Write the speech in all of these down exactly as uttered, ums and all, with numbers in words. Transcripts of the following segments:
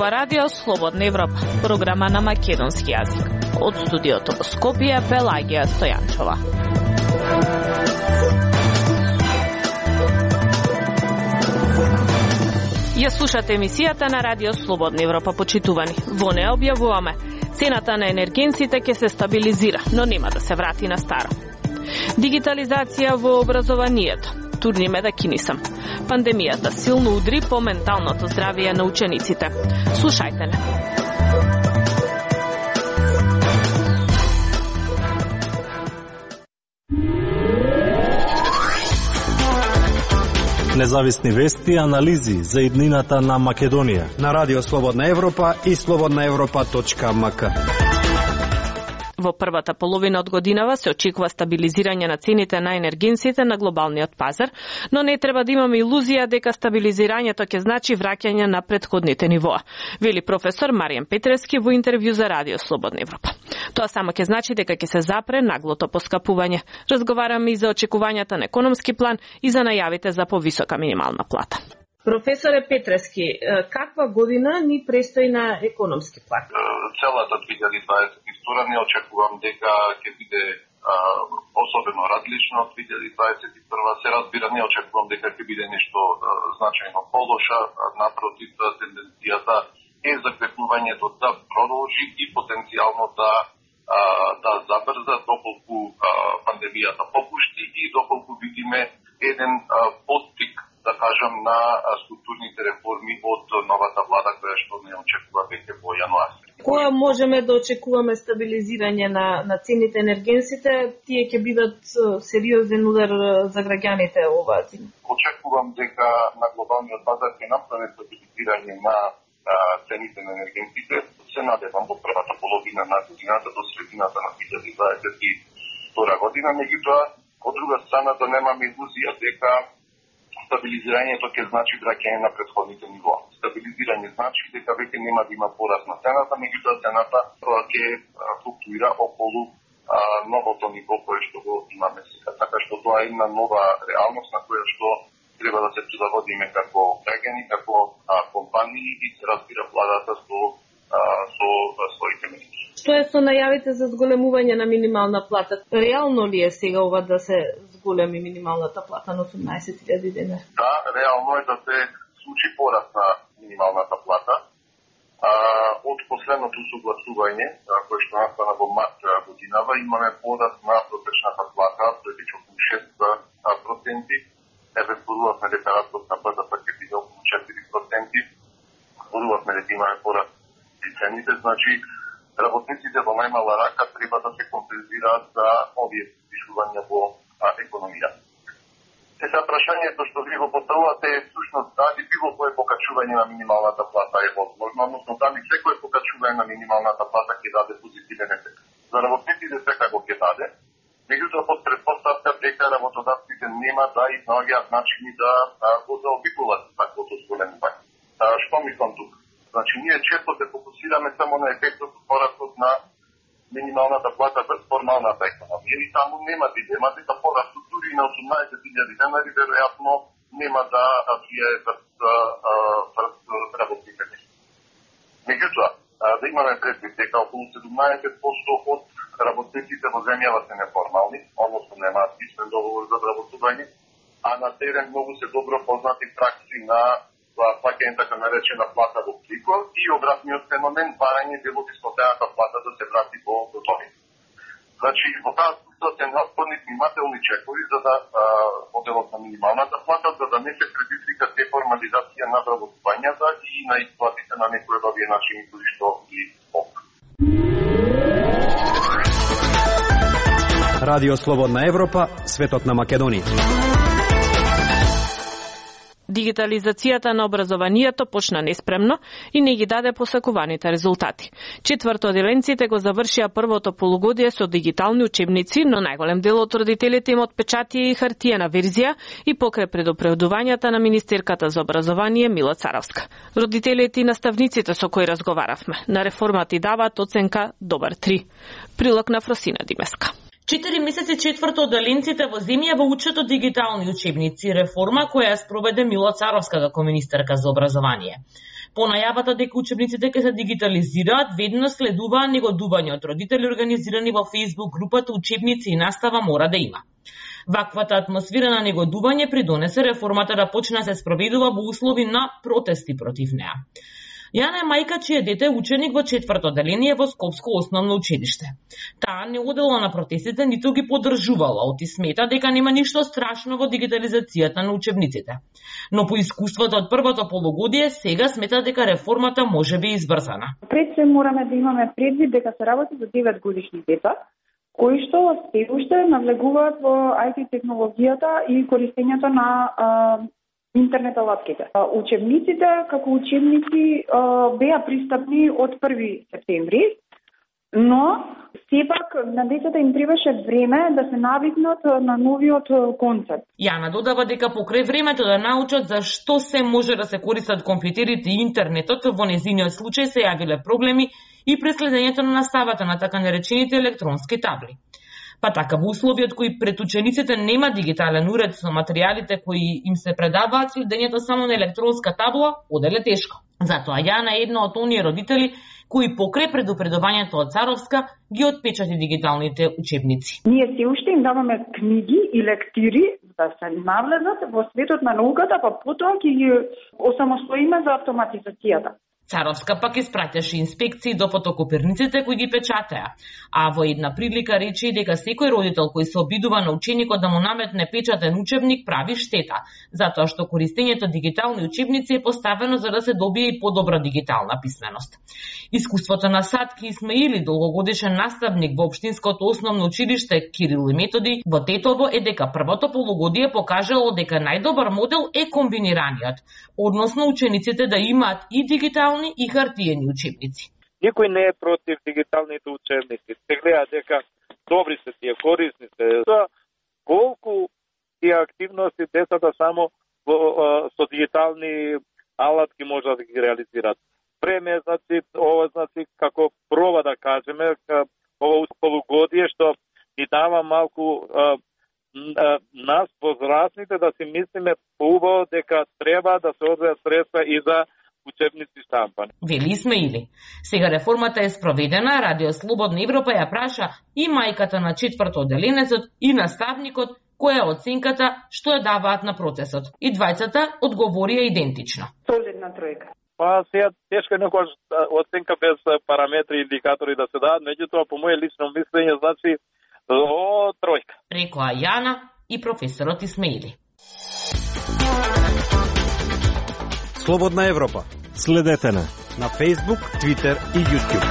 ова радио Слободна Европа, програма на македонски јазик. Од студиото во Скопје, Пелагија Стојанчова. Ја слушате емисијата на радио Слободна Европа, почитувани. Во неа објавуваме: цената на енергенсите ќе се стабилизира, но нема да се врати на старо. Дигитализација во образованието. Турниме да кинисам. Пандемијата силно удри по менталното здравје на учениците. Слушајте не. Независни вести и анализи за иднината на Македонија на Радио Слободна Европа и слободна европа точка ем ка. Во првата половина од годинава се очекува стабилизирање на цените на енергенсите на глобалниот пазар, но не треба да имаме илузија дека стабилизирањето ќе значи враќање на претходните нивоа, вели професор Маријан Петрески во интервју за Радио Слободна Европа. Тоа само ќе значи дека ќе се запре наглото поскапување. Разговараме и за очекувањата на економски план и за најавите за повисока минимална плата. Професоре Петрески, каква година ни престои на економски план? Целата две илјади дваесет и втора не очекувам дека ќе биде а, особено различно од две илјади дваесет и прва. Се разбира, не очекувам дека ќе биде нешто а, значајно полоша. Напротив, тенденцијата е закрепнувањето да продолжи и потенцијално да а, да забрза доколку а, пандемијата попушти и доколку видиме еден а, поттик, да кажам, на структурните реформи од новата влада, која што не очекува веќе во јануари. Која можеме да очекуваме стабилизирање на, на цените енергенсите? Тие ќе бидат сериозен удар за граѓаните оваа зима. Очекувам дека на глобалниот пазар ќе направи стабилизирање на а, цените на енергенсите. Се надевам во првата половина на годината до средината на две илјади дваесет и втора година. Меѓутоа, од друга страна, да немаме илузија дека стабилизирањето ќе значи враќање на претходните нивоа. Стабилизирање значи дека веќе нема да има пораст на цената, меѓутоа цената ќе флуктуира околу а, новото ниво кое што го имаме сега. Така што тоа е една нова реалност на која што треба да се прилагодиме како граѓани, како а, компании и се разбира владата со а, со своите мерки. Што е со најавите за зголемување на минимална плата? Реално ли е сега ова да се зголеми минималната плата на осумнаесет илјади денар? Да, реално е да се случи пораст на минималната плата. А, од последното согласување, кој што настана во март годинава, имаме пораст на протечната плата, прилично околу шест проценти. Еве зборувавме дека растот на платата ќе биде околу четири проценти. Зборувавме дека имаме пораст и цените, значи работниците во најмала рака треба да се компензираат за овие движувања во а, економијата. Сега прашањето што ви го поставувате е всушност дали било кое покачување на минималната плата е возможно, односно дали секое покачување на минималната плата ќе даде позитивен ефект. За работниците секако ќе даде, меѓутоа под претпоставка дека работодавците нема да изнаоѓаат начини да, да го заобиколат таквото зголемување. Што мислам тука? Значи, ние често се фокусираме само на ефектот од порастот на минималната плата без формалната економија. И таму нема дилема дека порастот дури на осумнаесет илјади денари веројатно нема да влијае врз работните места. Меѓутоа, да имаме предвид дека околу седумнаесет проценти од работниците во земјава се неформални, односно немаат писмен договор за вработување, а на терен многу се добро познати пракси на плаќање така наречена плата во клико и обратниот феномен барање дел од исплатената плата да се врати во готовина. Значи, во таа ситуација неопходни внимателни чекови за да моделот на минималната плата, за да не се предизвика деформализација на вработувањата и на исплатите на некои од овие начини кои што ги спомнав. Радио Слободна Европа, светот на Македонија. Дигитализацијата на образованието почна неспремно и не ги даде посакуваните резултати. Четвртоделенците го завршија првото полугодие со дигитални учебници, но најголем дел од родителите им отпечатија и хартиена верзија и покрај предупредувањата на министерката за образование Мила Царовска. Родителите и наставниците со кои разговаравме на реформата и даваат оценка добар три. Прилог на Фросина Димеска. Четири месеци четвртоделенците во земјава учат од дигитални учебници, реформа која ја спроведе Мила Царовска како министерка за образование. По најавата дека учебниците ќе се дигитализираат, ведно следуваа негодување од родители организирани во Facebook групата Учебници и настава мора да има. Ваквата атмосфера на негодување придонесе реформата да почне да се спроведува во услови на протести против неа. Јана е мајка чие дете е ученик во четврто одделение во Скопско основно училиште. Таа не одела на протестите, ниту ги поддржувала, оти смета дека нема ништо страшно во дигитализацијата на учебниците. Но по искуството од првото полугодие, сега смета дека реформата може би избрзана. Пред се мораме да имаме предвид дека се работи за девет годишни деца, кои што се уште навлегуваат во ай ти технологијата и користењето на а, интернет алатките. Учебниците како учебници беа пристапни од први септември, но сепак на децата им требаше време да се навикнат на новиот концепт. Јана додава дека покрај времето да научат за што се може да се користат компјутерите и интернетот, во незиниот случај се јавиле проблеми и преследењето на наставата на така наречените електронски табли. Па така во услови од кои пред учениците нема дигитален уред со материјалите кои им се предаваат, следењето само на електронска табла оделе тешко. Затоа Јана е една од оние родители кои покрај предупредувањето од Царовска ги отпечати дигиталните учебници. Ние се уште им даваме книги и лектири да се навлезат во светот на науката, па потоа ќе ги осамостоиме за автоматизацијата. Царовска пак испраќаше инспекции до фотокопирниците кои ги печатеа, а во една прилика рече дека секој родител кој се обидува на ученикот да му наметне печатен учебник прави штета, затоа што користењето дигитални учебници е поставено за да се добие и подобра дигитална писменост. Искуството на Сатки Исмаили, долгогодишен наставник во општинското основно училиште Кирил и Методи во Тетово, е дека првото полугодие покажало дека најдобар модел е комбинираниот, односно учениците да имаат и дигитални и хартиени учебници. Никој не е против дигиталните учебници. Се гледа дека добри се тие, корисни се. Колку тие активности децата само со дигитални алатки можат да ги реализираат. Време, значи, ова значи како проба да кажеме, ова полугодие што ни дава малку а, а, нас возрастните да си мислиме поубаво дека треба да се одвојат средства и за учебници штампани. Вели Исмаили. Сега реформата е спроведена, Радио Слободна Европа ја праша и мајката на четврто одделенецот и наставникот која е оценката што ја даваат на процесот. И двајцата одговорија идентично. Солидна тројка. Па сега тешко е некојаш оценка без параметри и индикатори да се дадат, меѓутоа по моје лично мислење значи о тројка. Рекоа Јана и професорот Исмаили. Слободна Европа. Следете на на Facebook, Twitter и YouTube.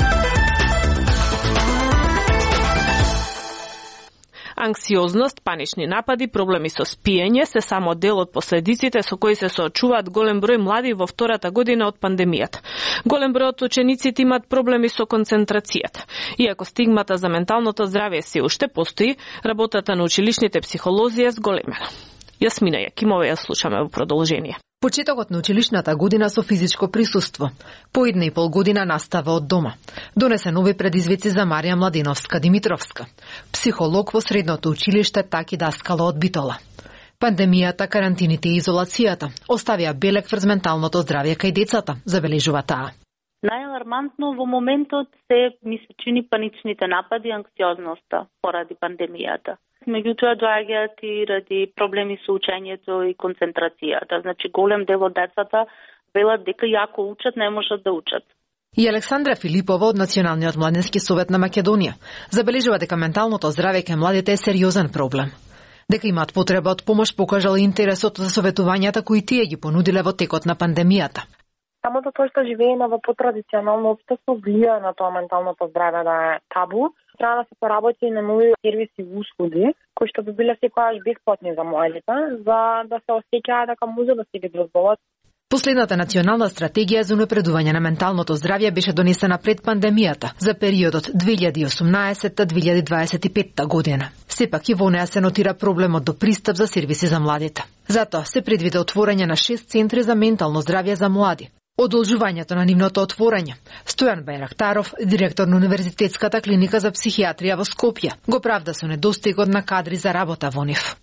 Анксиозност, панични напади, проблеми со спиење се само дел од последиците со кои се соочуваат голем број млади во втората година од пандемијата. Голем број од учениците имаат проблеми со концентрацијата. Иако стигмата за менталното здравје се уште постои, работата на училишните психолози е зголемена. Јасмина Јакимова ја слушаме во продолжение. Почетокот на училишната година со физичко присуство. По една и пол година настава од дома. Донесе нови предизвици за Марија Младиновска-Димитровска, психолог во средното училиште Таки Даскала од Битола. Пандемијата, карантините и изолацијата оставија белег врз менталното здравје кај децата, забележува таа. Најалармантно во моментот се ми се чини паничните напади и анксиозноста поради пандемијата. Меѓутоа доаѓаат и ради проблеми со учењето и концентрацијата. Значи голем дел од децата велат дека јако учат, не можат да учат. И Александра Филипова од Националниот младински совет на Македонија забележува дека менталното здравје кај младите е сериозен проблем. Дека имаат потреба од помош покажал интересот за советувањата кои тие ги понудиле во текот на пандемијата. Самото тоа што живееме во потрадиционално општество влија на тоа менталното здравје да е табу. Треба да се поработи на нови сервиси и услуги, кои што би биле секогаш бесплатни за младите, за да се осеќаат дека може да се ги дозволат. Последната национална стратегија за унапредување на менталното здравје беше донесена пред пандемијата за периодот две илјади и осумнаесетта до две илјади дваесет и петта година. Сепак и во неа се нотира проблемот до пристап за сервиси за младите. Затоа се предвиде отворање на шест центри за ментално здравје за млади. Одолжувањето на нивното отворање. Стојан Бајрактаров, директор на Универзитетската клиника за психијатрија во Скопје, го правда со недостигот на кадри за работа во нив.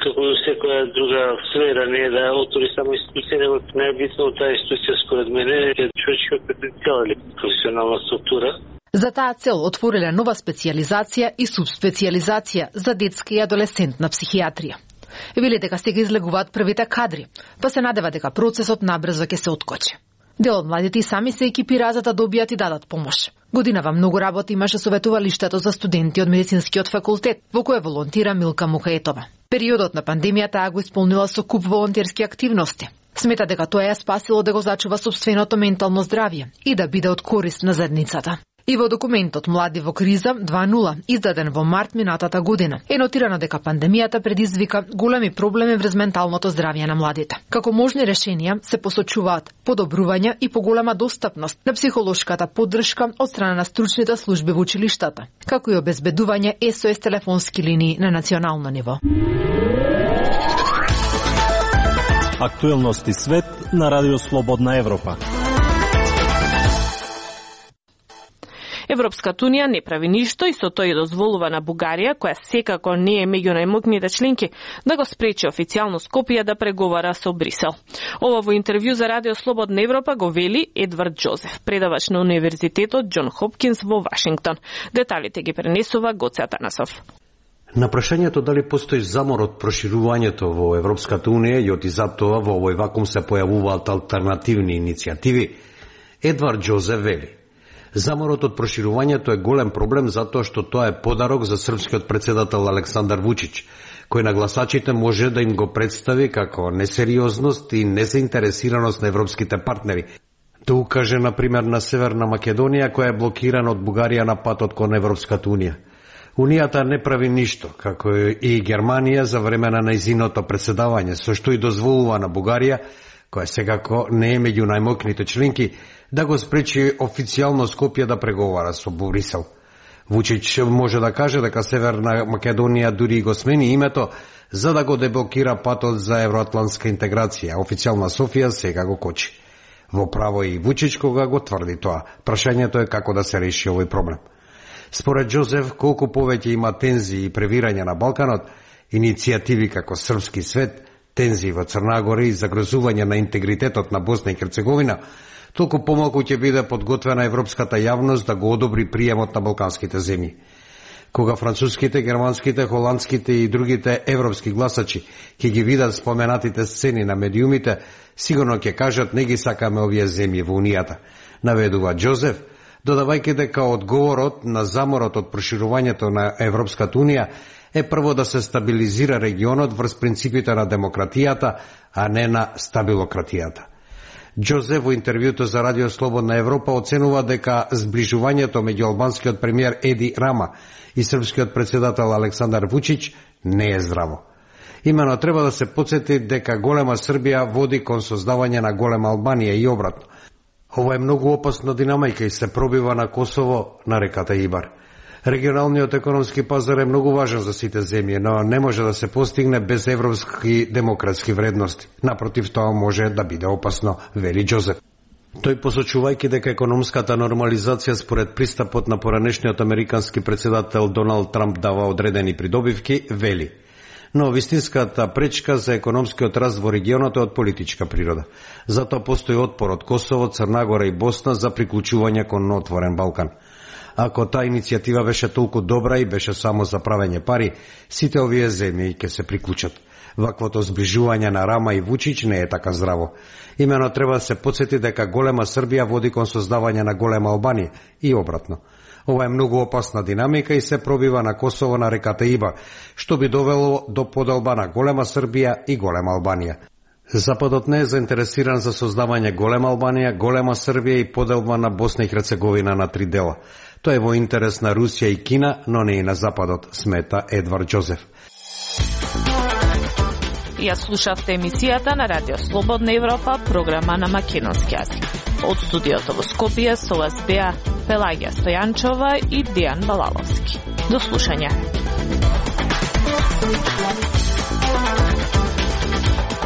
како секоја друга сфера, не е да отвори само институција, него најбитно таа институција според мене е човечкиот потенцијал или професионална структура. За таа цел отвориле нова специјализација и субспецијализација за детска и адолесцентна психијатрија. Вели дека сега излегуваат првите кадри, па се надева дека процесот набрзо ќе се откочи. Дел од младите и сами се екипира за да добијат и дадат помош. Годинава многу работа имаше советувалиштето за студенти од медицинскиот факултет, во кое волонтира Милка Мухаетова. Периодот на пандемијата ја го исполнила со куп волонтерски активности. Смета дека тоа ја спасило да го зачува сопственото ментално здравје и да биде од корист на заедницата. И во документот Млади во криза два нула, издаден во март минатата година, е нотирано дека пандемијата предизвика големи проблеми врз менталното здравје на младите. Како можни решенија се посочуваат подобрување и поголема достапност на психолошката поддршка од страна на стручните служби во училиштата, како и обезбедување С О С телефонски линии на национално ниво. Актуелности свет на Радио Слободна Европа. Европската унија не прави ништо и со тоа дозволува на Бугарија, која секако не е меѓу најмокните членки, да го спречи официјално Скопје да преговара со Брисел. Ова во интервју за Радио Слободна Европа го вели Едвард Джозеф, предавач на Универзитетот Џон Хопкинс во Вашингтон. Деталите ги пренесува Гоце Атанасов. На прашањето дали постои замор од проширувањето во Европската унија и од затоа во овој вакуум се појавуваат алтернативни иницијативи, Едвард Джозеф вели: заморот од проширувањето е голем проблем затоа што тоа е подарок за српскиот председател Александар Вучич, кој на гласачите може да им го представи како несериозност и незаинтересираност на европските партнери. Да укаже, например, на Северна Македонија, која е блокирана од Бугарија на патот кон Европската унија. Унијата не прави ништо, како и Германија за време на нејзиното председавање, со што и дозволува на Бугарија, која секако не е меѓу најмокните членки, да го спречи официјално Скопје да преговара со Брисел. Вучич може да каже дека Северна Македонија дури го смени името за да го деблокира патот за евроатлантска интеграција. Официјална Софија сега го кочи. Во право и Вучич кога го тврди тоа. Прашањето е како да се реши овој проблем. Според Джозеф, колку повеќе има тензии и превирање на Балканот, иницијативи како Српски свет, тензии во Црна Гора и загрозување на интегритетот на Босна и Херцеговина, толку помалку ќе биде подготвена европската јавност да го одобри приемот на балканските земји. Кога француските, германските, холандските и другите европски гласачи ќе ги видат споменатите сцени на медиумите, сигурно ќе кажат не ги сакаме овие земји во Унијата, наведува Джозеф, додавајќи дека одговорот на заморот од проширувањето на Европската Унија е прво да се стабилизира регионот врз принципите на демократијата, а не на стабилократијата. Джозеф во интервјуто за Радио Слободна Европа оценува дека зближувањето меѓу албанскиот премиер Еди Рама и српскиот председател Александар Вучич не е здраво. Имено треба да се потсети дека голема Србија води кон создавање на голема Албанија и обратно. Ова е многу опасна динамика и се пробива на Косово на реката Ибар. Регионалниот економски пазар е многу важен за сите земји, но не може да се постигне без европски демократски вредности. Напротив, тоа може да биде опасно, вели Джозеф. Тој посочувајќи дека економската нормализација според пристапот на поранешниот американски председател Доналд Трамп дава одредени придобивки, вели: но вистинската пречка за економскиот раст во регионот е од политичка природа. Затоа постои отпор од Косово, Црна Гора и Босна за приклучување кон отворен Балкан. Ако таа иницијатива беше толку добра и беше само за правење пари, сите овие земји ќе се приклучат. Ваквото зближување на Рама и Вучич не е така здраво. Имено треба да се потсети дека голема Србија води кон создавање на голема Албанија и обратно. Ова е многу опасна динамика и се пробива на Косово на реката Иба, што би довело до поделба на голема Србија и голема Албанија. Западот не е заинтересиран за создавање голема Албанија, голема Србија и поделба на Босна и Херцеговина на три дела. Тоа е во интерес на Русија и Кина, но не и на Западот, смета Едвард Джозеф. Ја слушавте емисијата на Радио Слободна Европа, програма на македонски јазик. Од студиото во Скопје со вас беа Пелагија Стојанчова и Дијан Балаловски. До слушање.